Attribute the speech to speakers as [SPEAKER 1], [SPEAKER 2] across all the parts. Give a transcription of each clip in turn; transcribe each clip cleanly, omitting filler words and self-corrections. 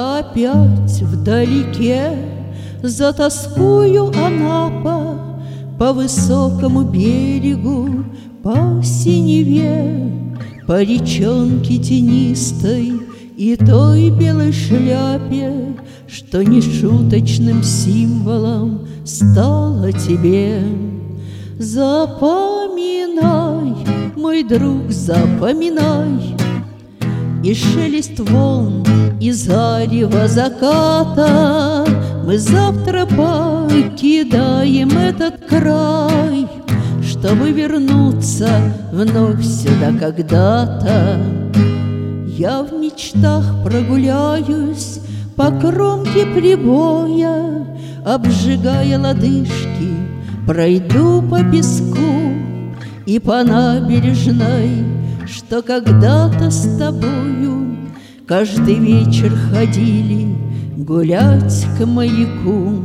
[SPEAKER 1] Я опять вдалеке затоскую Анапа по высокому берегу, по синеве, по речонке тенистой и той белой шляпе, что нешуточным символом стала тебе. Запоминай, мой друг, запоминай, и шелест волн, и зарево заката. Мы завтра покидаем этот край, чтобы вернуться вновь сюда когда-то. Я в мечтах прогуляюсь по кромке прибоя, обжигая лодыжки, пройду по песку и по набережной, что когда-то с тобою каждый вечер ходили гулять к маяку.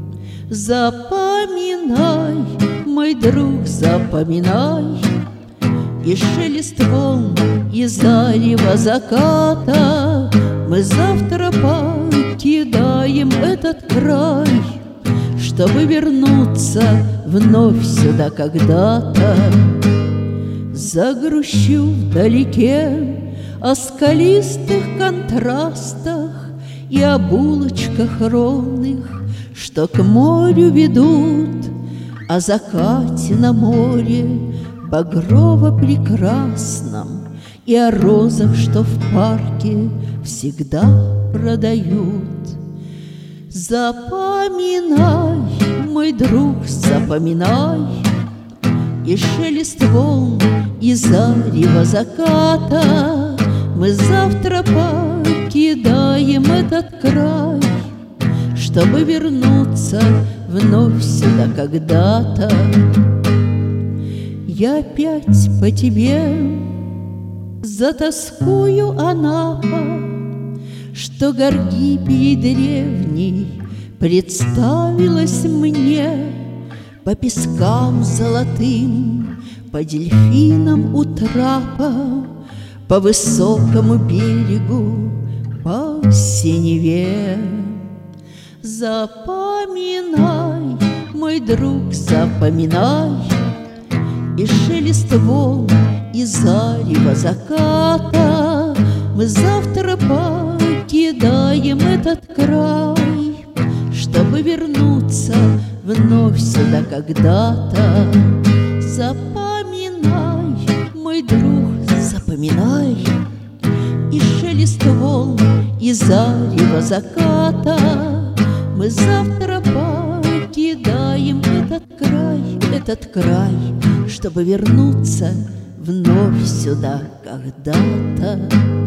[SPEAKER 1] Запоминай, мой друг, запоминай, и шелест волн, и зарево заката. Мы завтра покидаем этот край, чтобы вернуться вновь сюда когда-то. Загрущу вдалеке о скалистых контрастах и о булочках ровных, что к морю ведут, о закате на море багрово-прекрасном и о розах, что в парке всегда продают. Запоминай, мой друг, запоминай, и шелест волн, и зарево заката. Мы завтра покидаем этот край, чтобы вернуться вновь сюда когда-то. Я опять по тебе затоскую, Анапа, что Гаргипией древней представилась мне, по пескам золотым, по дельфинам у трапа, по высокому берегу, по синеве. Запоминай, мой друг, запоминай, и шелест волн, и зарево заката. Мы завтра покидаем этот край, чтобы вернуться вновь сюда когда-то. Запоминай, мой друг, запоминай, и шелест волн, и зарево заката. Мы завтра покидаем этот край, чтобы вернуться вновь сюда когда-то.